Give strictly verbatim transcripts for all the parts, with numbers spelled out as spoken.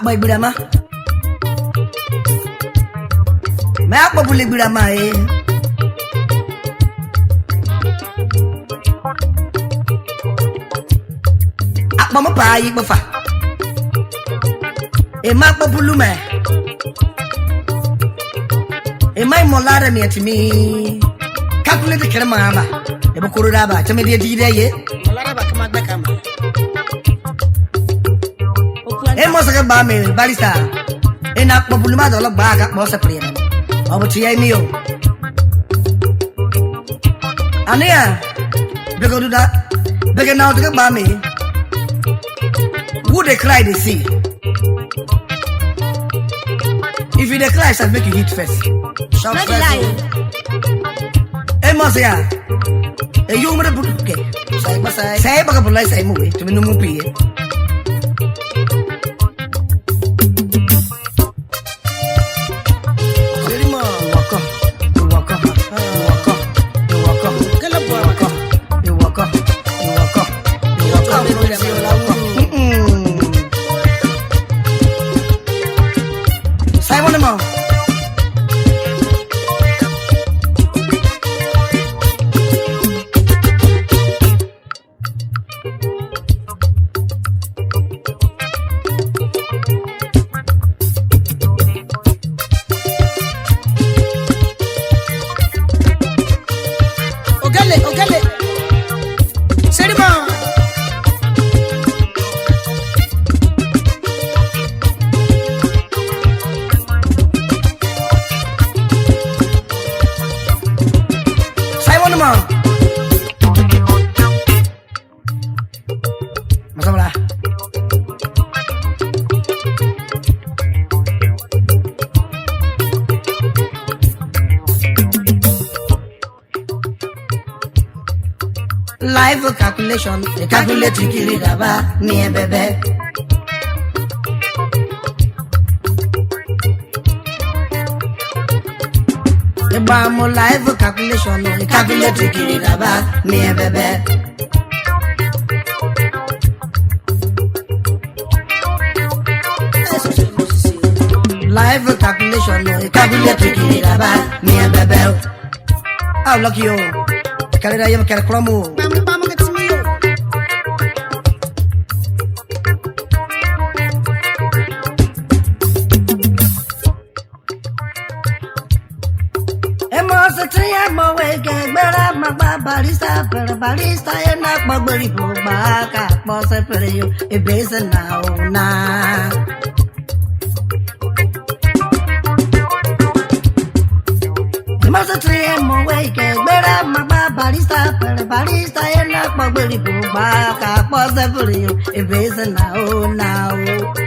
boy Budama. Me akpo bule Budama eh. Akpo mo pa yi gbofa. E ma akpo bulu me. E mai molare mi atimi. Calculate kere ma ba. E bo kuru da ba. Chame die di de ye. Molare ba kama gbe kama. E mo saka ba me barista. E na akpo bulu ma do lo ba ka mo se pre. Obo ti ai mi o. Ania. Bego do that. Bego now to ba me. Who they cry they see. If you dey cry, I make you hit first. Shout first. Eh, Mosia. Eh, you must put okay. Say ba say. Say ba ka bulai say mo eh. To me no mo pi eh. Seri mo. Waka. Waka. Waka. Waka. Kala bo Waka. Waka. Waka. Waka. Say one more. Ogale, ogale. Seri mo. Say one more. Masabla. Life calculation, the calculate kiri daba ni e bebe. The bamo life calculation, the calculate kiri daba ni e bebe. Life calculation, the calculate kiri daba ni e bebe. How lucky you? Kalera yam kar kromo. Bam bam ka timi. Emos tria mo we ke gbera ma ba barista per barista e na gbagbori po ba ka po se per yo e base na o na. Emos tria mo we ke gbera ma ba barista per barista e na gbagbori po ba ka po se per yo e base na o na o.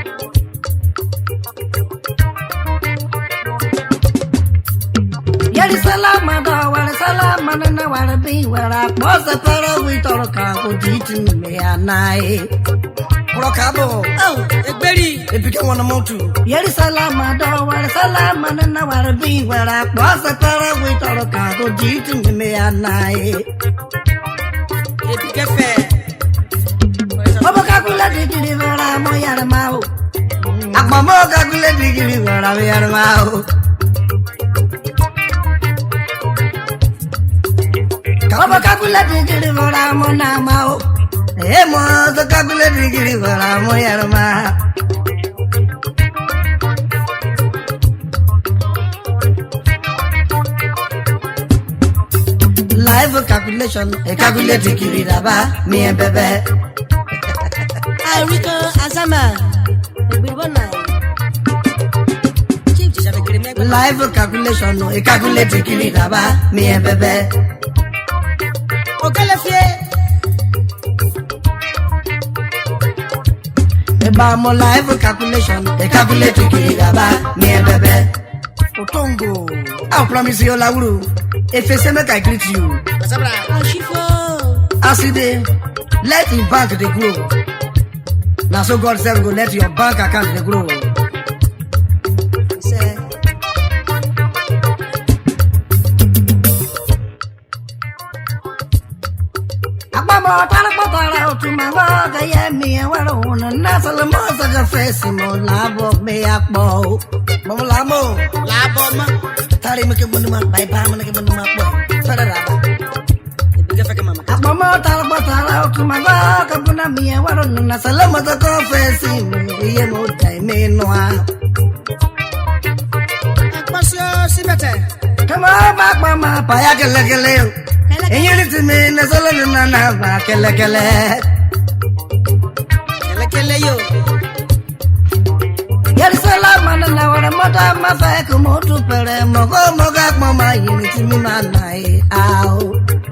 Yari salama da wala salama na wala bi wala bosa para we toro ka ko diti me anai pro kabo Oh, egberi. epike wona motu yari salama da wala salama na wala bi wala bosa para we toro ka ko diti me anai Epi kefe. baba ka kula diti wala mo yar mau akma mo ka kula diti wala mo yar mau Baba kakula digiri vora mo nama o, e mo so kakula digiri vora mo yarma. Life calculation, e calculate digiri daba mi e bebe. Ariko Azama. Egberi bona. Chief ti sabe kire me gbe. Life calculation, e calculate digiri daba mi e bebe. Ogale fie. E ba mo life calculation, e calculate digiri daba mi e bebe. Otongo, I promise you la wuru. If you say make I greet you. Masabra. Ashifo. As you dey, let your bank dey grow. Now so God said go let your bank account dey grow. Say. Agbamo tara patara out to my work, I am me and what I want to nasal most of the face in my lab of me up bow. Mamma, Labo ma. Tari make a bunuma by Pamela Bunuma. Biga fake mama. Mama Talbot out to my work, I put me and what on Nasalam of the confess in me, and what I may know. Pasio sibete. Come on back, Mama, Payaka. And you need to mean the Solana, Kele Kele. Kele kele yo. Yes, a lot, man, and I want a mother, my back, a motor, Pere, Mogo, Mogak, Mama, you need to me, man, out.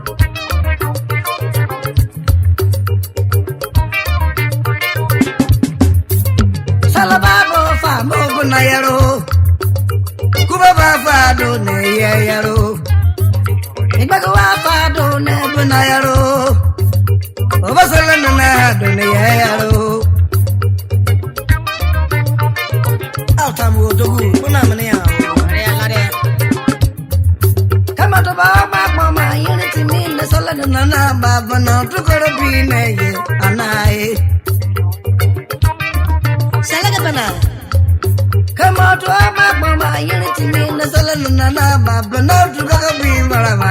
Salababo, Famo, Nayaro, Kubaba, Fado, Nayaro. Ibagawa Fado, Nebunayaro, Obasalana, Donayaro. Altamu, Dogu, Punamania. Come out of our back, Mama, unity mean the Solana, Babana, to go to be nay, and I. Salagapana. Come out to our back, Mama, unity mean the Solana, Babana, to go to be wherever.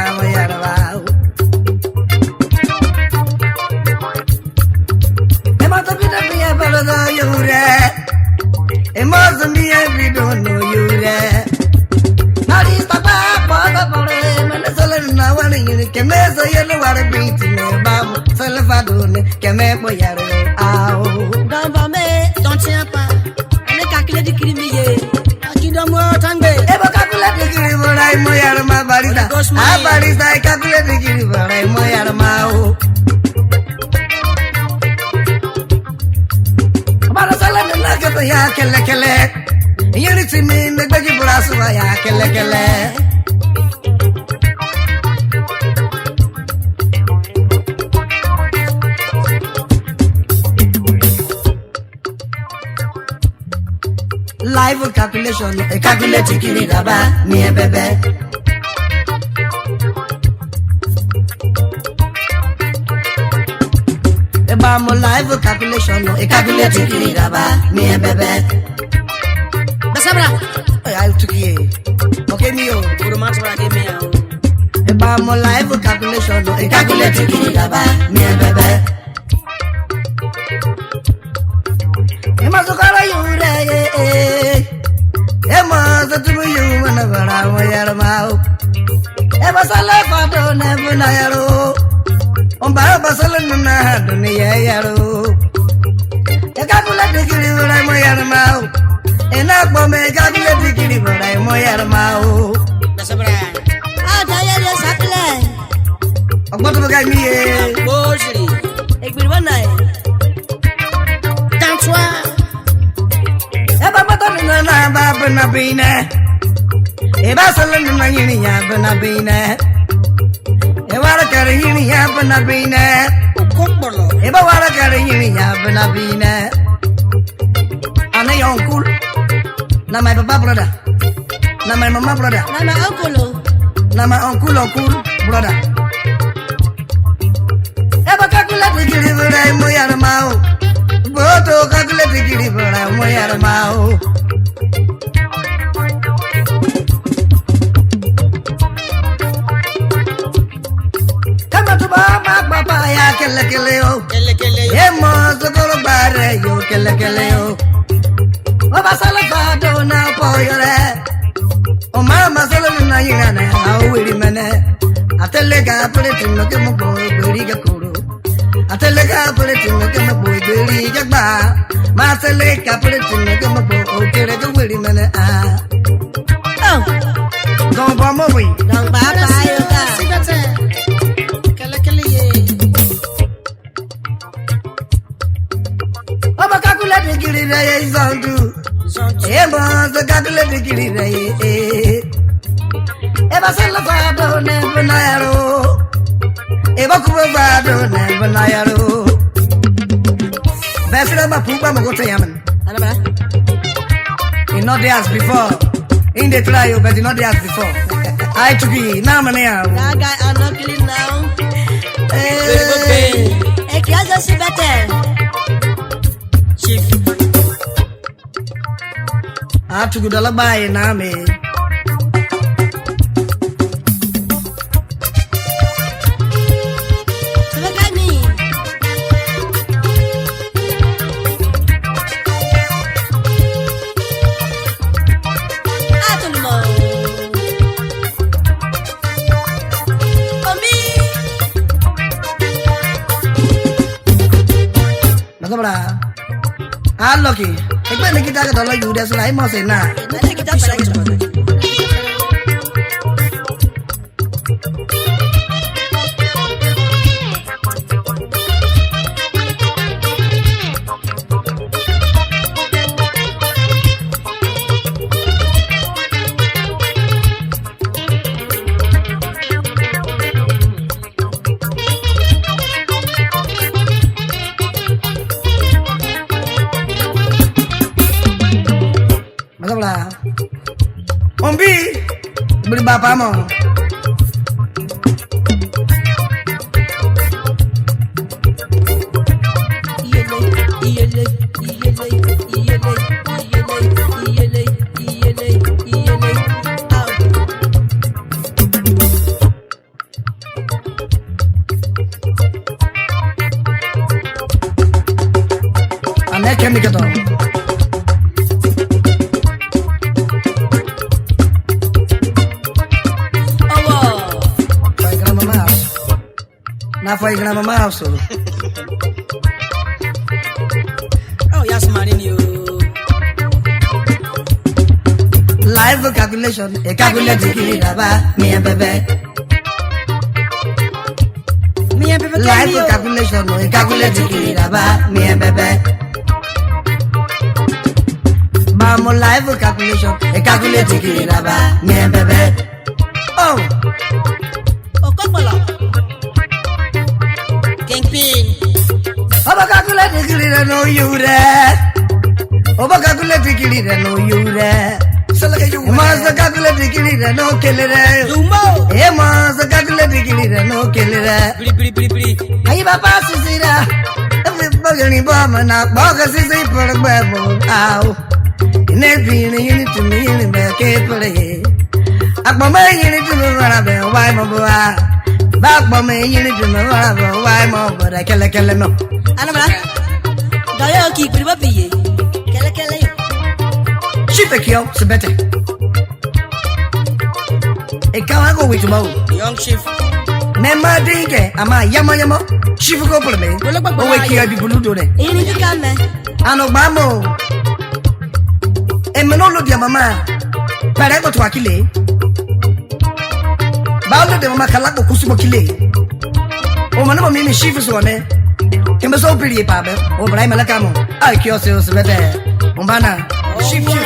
You it must be every don't know you there. Now he's the back, father, for him, and the Solana, one you can mess a yellow water beating about Salafadone, can make my yellow out. Don't for me, don't chapa. And the calculate the creamy ye. I don't more tango. Ever calculate the giver, I'm my arma, barista. I barista, I calculate the giver, I'm my arma. Ya kele kele, unity mean the baby brass ya kele kele. Live calculation, a calculating kirigaba, me a bebe. Bamo live calculation, a calculating kirigaba, me a bebe. Basabra. I took ye. Okay, me, oh, Urumansra gave me out. a bamo live calculation, a calculating kirigaba, me a bebe. Emazukara yure, Emma, to you whenever I wear a mouth. Ever Salafado, never Nayaro. On Baba Salana, Dunayaro. The calculate the kitty when I'm my animal. And I will make calculate the kitty when I'm my animal. Basabra. Ah, Diana Sakle. I'm going to get me a Bosley. Ik ben one night. That's why. Ebabatanana, Babanabina. Ebasalana, Yabanabina. Ewara Karini, Yabanabina. Kumbolo. Ebawara Karini, Yabanabina. And a young cool. Now my papa brother. Now my mama brother. Na my uncle. Now my uncle or cool brother. Eba calculate the kitty when I'm my animal. Boto calculate the kitty when I'm my animal. Come on to Baba, Papa, ya kele kele yo. Kele kele yo. Emo so kolo bare yo kele kele yo. Baba Salafado na po yore. O mama Salafado na yingane awiri mene. Atelega puleti no ke mo boy beri ga kuro. Atelega puleti no ke mo boy beri ga ba. Ma atelega puleti no ke mo boy o kere ga wiri mene ah. Oh. Don't bomb me. Don't baba yo ka. Sibete. Kele kele ye. Baba calculate the kiri na ye zondu. Emo so calculate the kiri na ye. Eba Salafado ne bunayaro. Eba Kubado ne bunayaro. Besra ma pupa mo gote yaman. Anaba. He not there as before. In the trial, but he not there as before. I to be now man here. That guy are not killing now. Eh. Ekiazo si better. Chief. Atu gudala bae na me. Ah, lucky. Ekpe ni kita kata lagi udah selai mau sena. Nanti kita pada kita. Ombi, beri bapak mau. Aneh kami kata. Na foi grama mouse. Oh, yes, man, you. Live calculation, a calculate ba, me and bebe. Me and bebe. Live calculation, a calculate ba, me and bebe. Mamo live calculation, a calculate ba, me and bebe. Oh, oh, couple. Kingpin. Oba calculate kilira no yure. Oba calculate kilira no yure. Salaga you. Mas calculate kilira no kilira. Zumbo. E mas calculate kilira no kilira. Pri pri pri pri. Ai baba sisira. Ave bagani bama na baga sisi por bebo. Au. Ne bini yini to me yini be ke pare. Akba me yini to me wala be wai mo bua. Back by me, you need to know why more, but I can't kill him. Anamara, do you keep it up? Kill a kill. She pick you, so better. A can't go with tomorrow. Young chief. Member Dinke, am I Yama Yama? She will go for me. Oh, wake you people who do it. You need to come, man. I know Bamo. And Manolo, dear mamma. But I go to Akile. Baulo de mama kalako kusubo kile. O manama mimi shifu sone. Kembe so pili pabe. O brai malakamo. Ai kiose o sebete. Umbana. Shifu.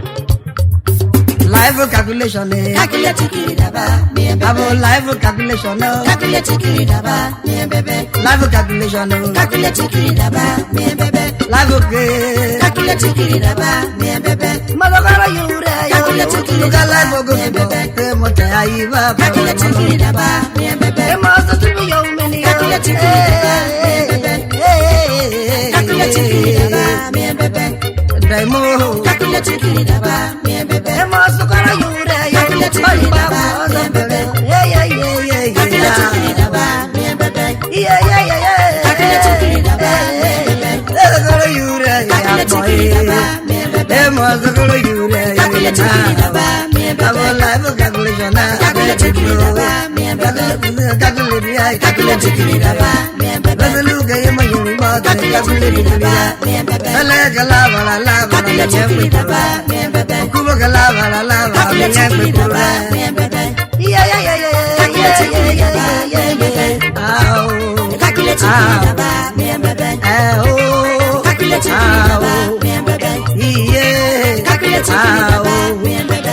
Live calculation. Calculate kiraba. Me and Abo live calculation. Calculate kiraba. Me and bebe. Live calculation. Calculate kiraba. Me and bebe. Live calculate kiraba. Me and bebe. Malogara yure. Calculate kiraba. Live go bebe. Mote aiba. Calculate kiraba. Me and bebe. E masa tu yo meni. Calculate kiraba. Me and bebe. Calculate kiraba. Me and bebe. Daimo. Calculate kiraba. Me and bebe. E masa kara yure. Calculate kiraba. Me and bebe. Yeah yeah yeah yeah. Calculate kiraba. Me and bebe. Yeah yeah yeah yeah. Calculate kiraba. Me and bebe. Kara yure. Calculate kiraba. Me and bebe. E masa kara yure. Calculate kiraba. Me and bebe. Abo live calculation. Calculate kiraba. Me and bebe. Calculate. Calculate kiraba. Me and bebe. Bazaluga yema yuri ma. Calculate kiraba. Me and bebe. Ala galava la lava. Calculate kiraba. Me and bebe. Kuba galava la lava. Calculate kiraba. Me and bebe. Yeah yeah yeah yeah. Calculate kiraba. Me and bebe. Ow. Calculate kiraba. Me and bebe. Ow. Calculate kiraba. Me and bebe. Yeah. Calculate kiraba. Me and bebe.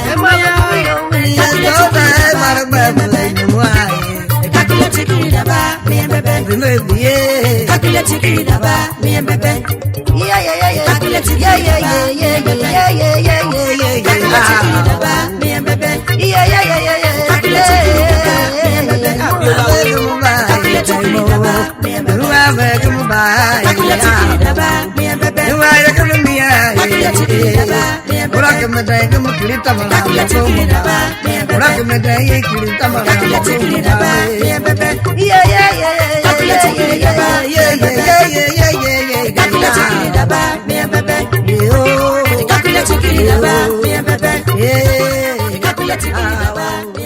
Calculate kiraba. Me and bebe. Calculate kiraba. Me and bebe. Yeah yeah yeah yeah. Calculate Yeah yeah yeah yeah yeah yeah yeah yeah yeah. Calculate kiraba. Me and bebe. Yeah yeah yeah yeah yeah. Calculate kiraba. Me and bebe. Calculate kiraba. Me and bebe. Ora que me trae que me quita mala. Ora que me trae que quita mala. Yeah yeah yeah yeah yeah yeah yeah yeah yeah.